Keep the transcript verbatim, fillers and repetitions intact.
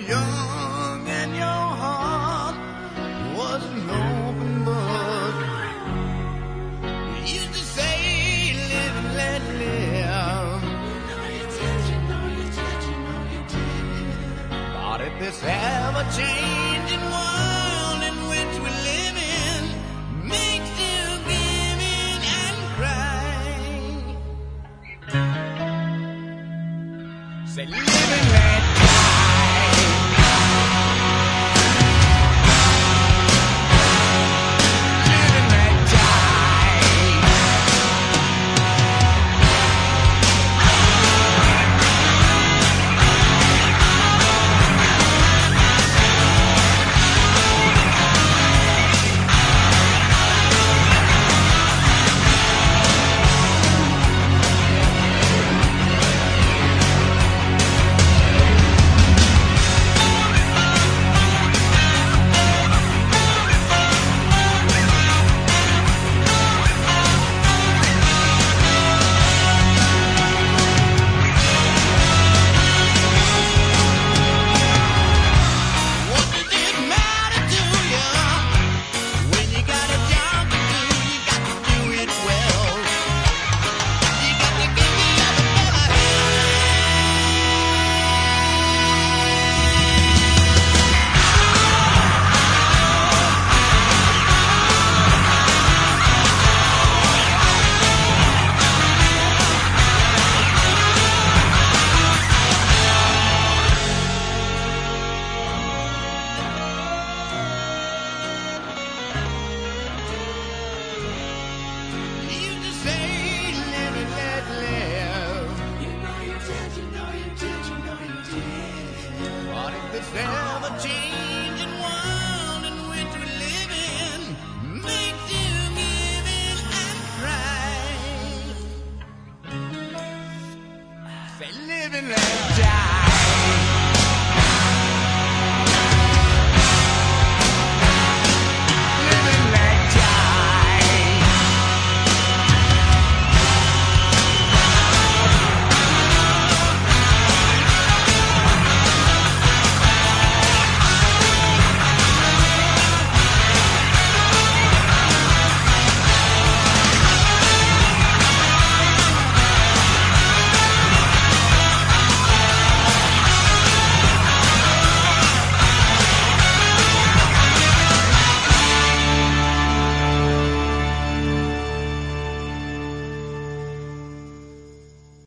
young and your heart was an open book. You used to say, live and let live. But if this ever-changing world in which we live in makes you give in and cry, say, live and let living life.